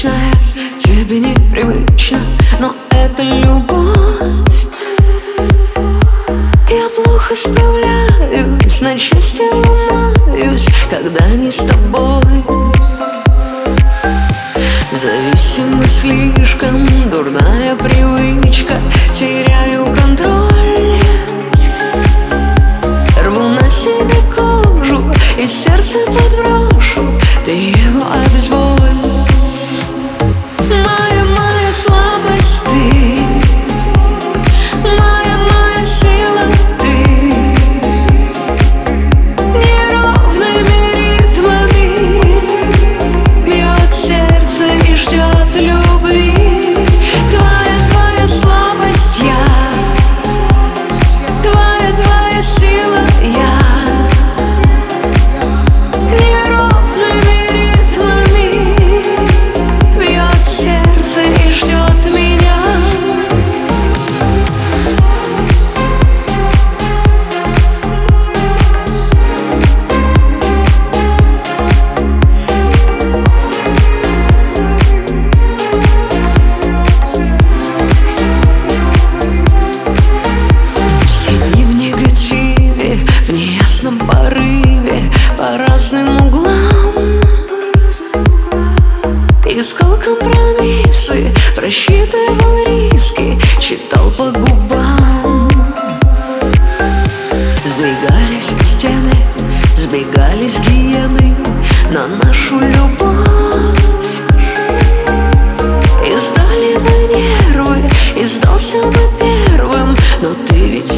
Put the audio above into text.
обычная, тебе непривычно, но это любовь. Я плохо справляюсь, на счастье ломаюсь, когда не с тобой. Зависимость слишком, дурная привычка, теряю контроль. Рву на себе кожу и сердце подброшу, ты его обезболь. Моя слабость ты, моя сила ты. Неровными ритмами бьет сердце и ждет любви. Твоя слабость я, твоя сила я. Неровными ритмами бьет сердце и ждет меня. В неясном порыве по разным углам искал компромиссы, просчитывал риски, читал по губам. Сдвигались стены, сбегались гиены на нашу любовь. Издали бы нервы, и сдался бы первым, но ты ведь